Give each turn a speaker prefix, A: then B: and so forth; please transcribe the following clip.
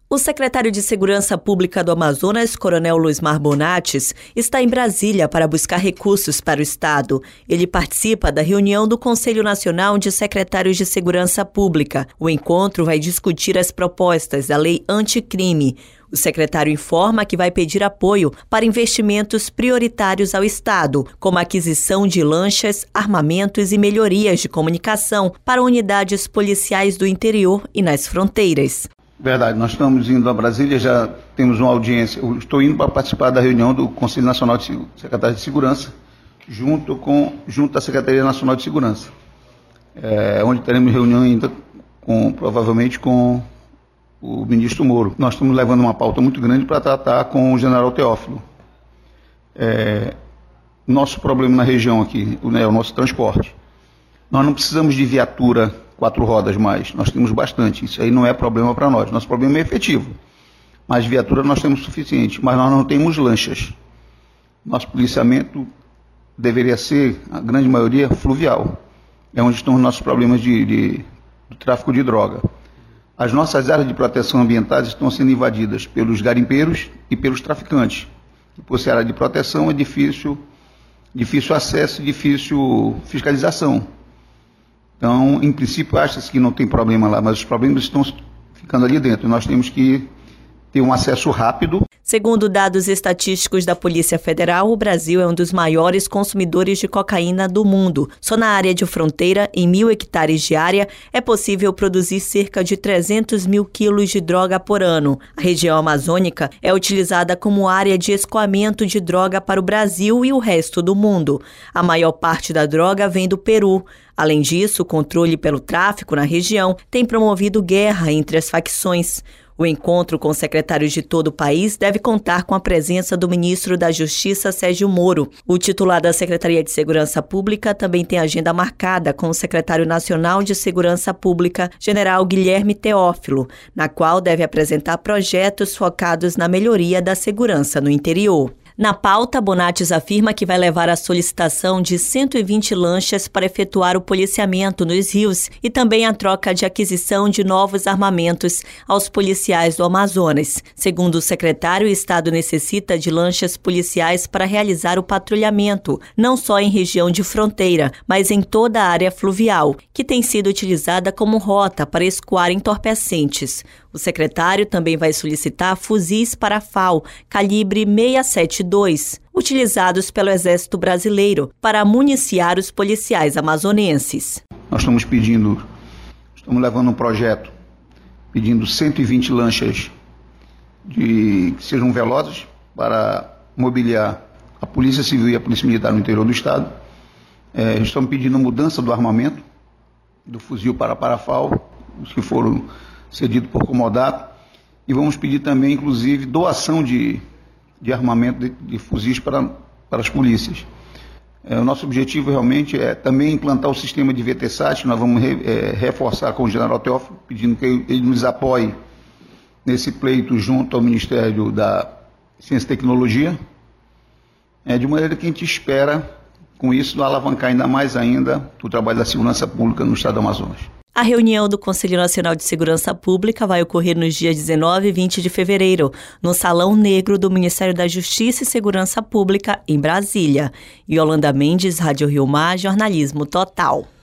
A: O secretário de Segurança Pública do Amazonas, Coronel Luismar Bonates, está em Brasília para buscar recursos para o Estado. Ele participa da reunião do Conselho Nacional de Secretários de Segurança Pública. O encontro vai discutir as propostas da Lei Anticrime. O secretário informa que vai pedir apoio para investimentos prioritários ao Estado, como a aquisição de lanchas, armamentos e melhorias de comunicação para unidades policiais do interior e nas fronteiras.
B: Verdade, nós estamos indo a Brasília, já temos uma audiência. Eu estou indo para participar da reunião do Conselho Nacional de Secretários de Segurança, junto à Secretaria Nacional de Segurança, onde teremos reunião ainda provavelmente com o ministro Moro. Nós estamos levando uma pauta muito grande para tratar com o general Teófilo. Nosso problema na região aqui, o nosso transporte. Nós não precisamos de viatura 4 rodas mais, nós temos bastante, isso aí não é problema para nós, nosso problema é efetivo, mas viatura nós temos suficiente, mas nós não temos lanchas. Nosso policiamento deveria ser, a grande maioria, fluvial, é onde estão os nossos problemas do tráfico de droga. As nossas áreas de proteção ambientais estão sendo invadidas pelos garimpeiros e pelos traficantes, e por ser área de proteção é difícil acesso, difícil fiscalização. Então, em princípio, acha-se que não tem problema lá, mas os problemas estão ficando ali dentro. Nós temos que ter um acesso rápido.
A: Segundo dados estatísticos da Polícia Federal, o Brasil é um dos maiores consumidores de cocaína do mundo. Só na área de fronteira, em 1.000 hectares de área, é possível produzir cerca de 300 mil quilos de droga por ano. A região amazônica é utilizada como área de escoamento de droga para o Brasil e o resto do mundo. A maior parte da droga vem do Peru. Além disso, o controle pelo tráfico na região tem promovido guerra entre as facções. O encontro com secretários de todo o país deve contar com a presença do ministro da Justiça, Sérgio Moro. O titular da Secretaria de Segurança Pública também tem agenda marcada com o secretário nacional de Segurança Pública, general Guilherme Teófilo, na qual deve apresentar projetos focados na melhoria da segurança no interior. Na pauta, Bonates afirma que vai levar a solicitação de 120 lanchas para efetuar o policiamento nos rios e também a troca de aquisição de novos armamentos aos policiais do Amazonas. Segundo o secretário, o Estado necessita de lanchas policiais para realizar o patrulhamento, não só em região de fronteira, mas em toda a área fluvial, que tem sido utilizada como rota para escoar entorpecentes. O secretário também vai solicitar fuzis para a FAO, calibre 672, utilizados pelo Exército Brasileiro para municiar os policiais amazonenses.
B: Nós estamos levando um projeto pedindo 120 lanchas que sejam velozes para mobiliar a Polícia Civil e a Polícia Militar no interior do Estado. Estamos pedindo mudança do armamento, do fuzil para a FAO, os que foram cedido por comodato, e vamos pedir também, inclusive, doação de armamento de fuzis para as polícias. O nosso objetivo realmente é também implantar o sistema de VTSAT, que nós vamos reforçar com o general Teófilo, pedindo que ele nos apoie nesse pleito junto ao Ministério da Ciência e Tecnologia, de maneira que a gente espera, com isso, alavancar ainda mais o trabalho da segurança pública no estado do Amazonas.
A: A reunião do Conselho Nacional de Segurança Pública vai ocorrer nos dias 19 e 20 de fevereiro, no Salão Negro do Ministério da Justiça e Segurança Pública, em Brasília. Yolanda Mendes, Rádio Rio Mar, Jornalismo Total.